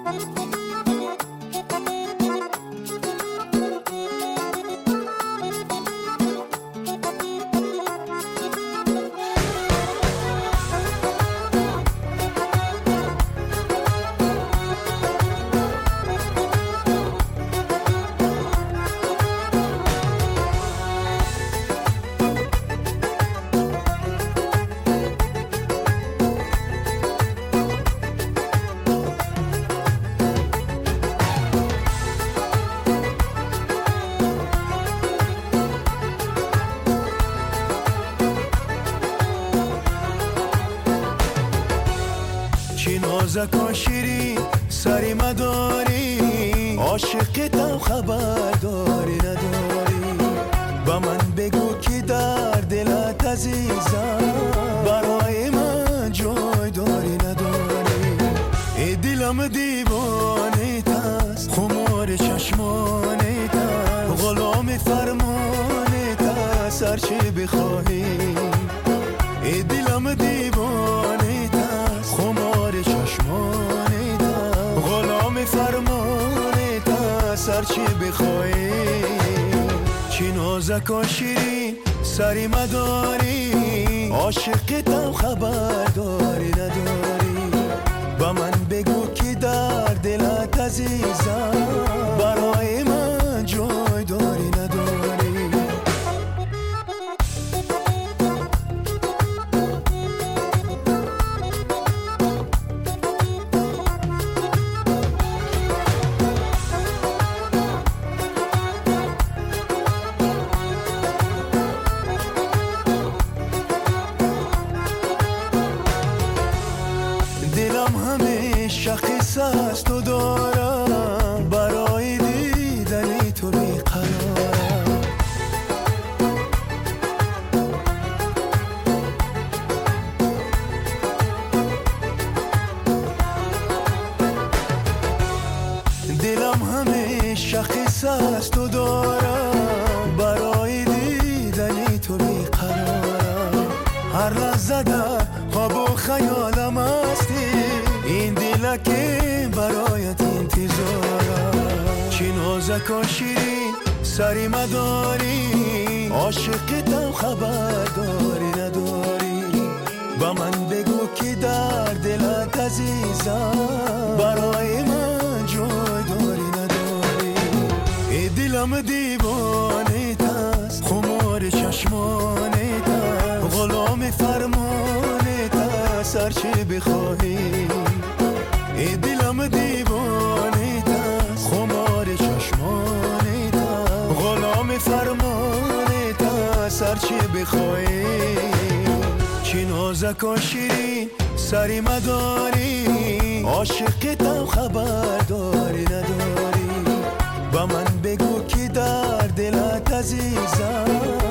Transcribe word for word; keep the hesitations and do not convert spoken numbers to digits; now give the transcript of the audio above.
چی نازک و شیرین سری مداری، عاشقتم خبرداری نداری. با من بگو که در دلت عزیزم برای من جای داری نداری. ای دلم دیوانیت است، خمار چشمانیت است، غلام فرمانیت است، هر چی بخواهی. ای دلم دیوانیت است، خمار چشمانیت است، غلام فرمانیت است، هر چی بخواهی. چی نازک و شیرین سری مداری، عاشقتم خبرداری نداری. با من بگو که در دلت عزیزم برای من جای داری نداری. دلم همیشه قصه است و دارم، برای دیدن تو بیقرارم. دلم همیشه قصه است و دارم، برای دیدن تو بیقرارم. هر لحظه در خواب و خیالم هستی، این دل که برایت انتظارم. چی نازک و شیرین سری مداری، عاشقتم خبرداری نداری. با من بگو که در دلت عزیزم برای من جای داری نداری. ای دلم دیوانیت است، خمار چشمانیت است، غلام فرمانیت است، هر چی بخواهی. ای دلم دیوانیت است، خمار چشمانیت است، غلام فرمانیت است، هر چی بخواهی. چی نازک و شیرین سری مداری، عاشقتم خبرداری نداری. با من بگو که در دلت عزیزم